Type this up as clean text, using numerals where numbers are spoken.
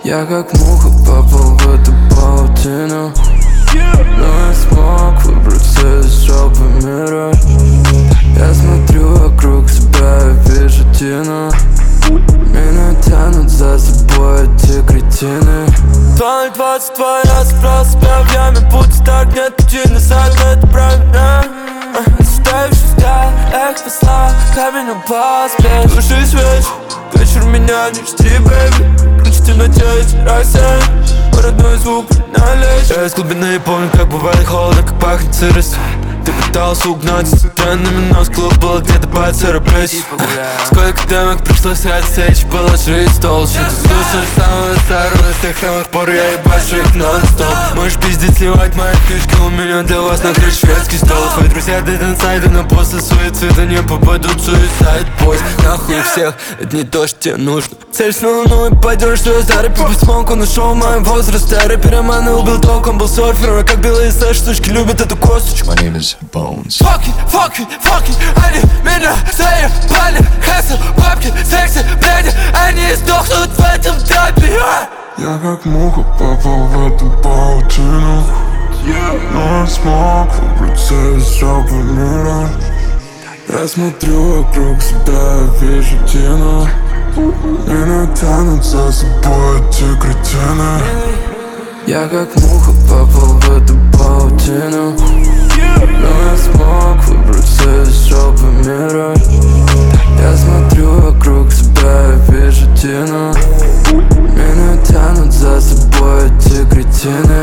Я как муха попал в эту паутину, но я смог выбраться из жопы мира. Я смотрю вокруг себя и вижу тину. Меня тянут за собой эти кретины. 20 твоя забрал себя в яме, путь так нет пути назад, это правильно. Ставишь взгляд, эх, посла, камень упал с плеч. Души свеч, вечер меня не жди, бэйби. Ключ в темноте, терраса, родной звук налечь. Я из глубины помню, как бывает холодно, как пахнет сыростью. Ты пытался угнать с центрами, но клуб было где-то под 40 плюс. Сколько демок пришлось отсечь, положить стол. Что ты слушаешь самого старого, с тех самых пор я ебашу их нон-стоп. Можешь пиздить, сливать мои фишки, у меня для вас накрыт шведский стол. Твои друзья dead inside, но после суицида не попадут в suicide boys. Нахуй всех, это не то, что тебе нужно. Цель с волной, пойдешь, что я старый пипец смог. Он нашел мой возраст, старый пироман и убил ток. Он был серфером, как белые сэш, сучки любят эту косточку. My name is Bones. Fuck it, они меня заебали. Хэсл, бабки, секси, бреди, они сдохнут в этом трапе. Я как муха попал в эту паутину, но я смог выбраться из жопы мира. Я смотрю вокруг себя и вижу тину. Меня тянут за собой эти кретины. Я как муха попал в эту паутину, но я смог выбраться из жопы мира. Я смотрю вокруг себя и вижу тину. Меня тянут за собой эти кретины.